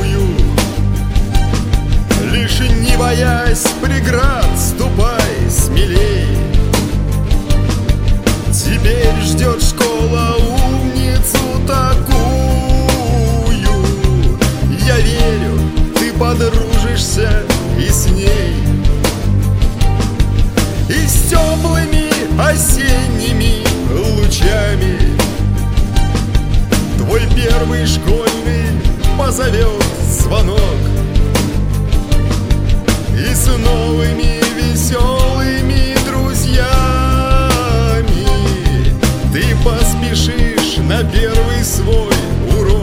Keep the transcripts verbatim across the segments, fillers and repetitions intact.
прилежную. Лишь не боясь преград, ступай смелей. Теперь ждет школа умницу такую. Я верю, ты подружишься и с ней, и с теплыми осенними лучами твой первый школьный позовет звонок. И с новыми веселыми друзьями ты поспешишь на первый свой урок.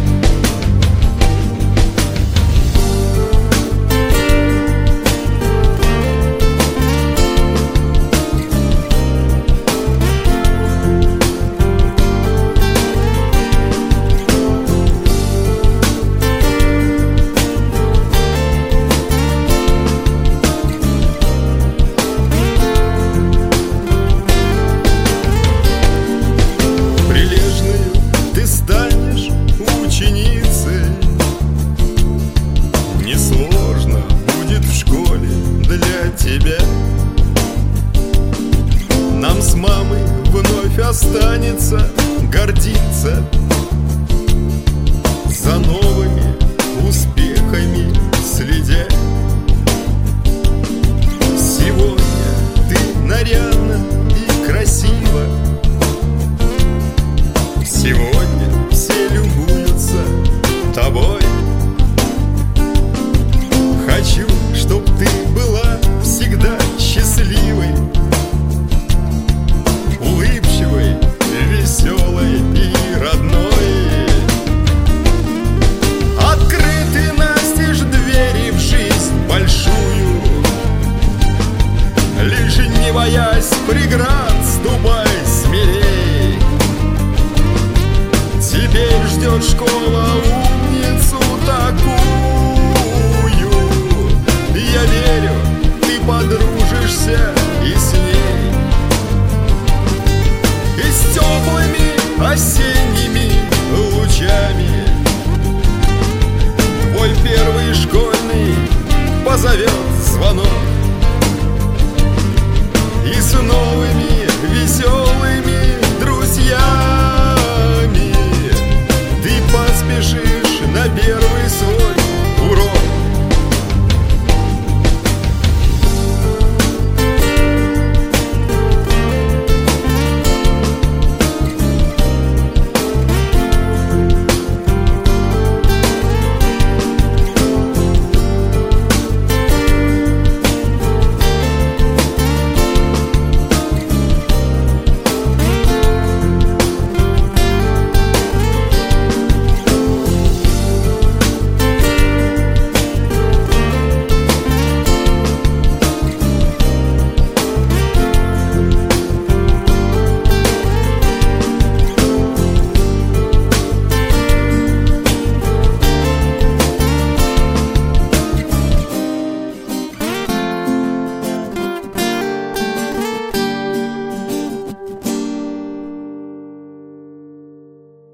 Несложно будет в школе для тебя. Нам с мамой вновь останется гордиться за новыми успехами следя. Сегодня ты нарядна и красива. Сегодня все любуются тобой. Хочу, чтоб ты была всегда счастливой, улыбчивой, веселой и родной. Открыты настежь двери в жизнь большую. Лишь не боясь преград, ступай смелей. Теперь ждет школа умницу такую. Я верю, ты подружишься и с ней, и с теплыми осенними лучами твой первый школьный позовет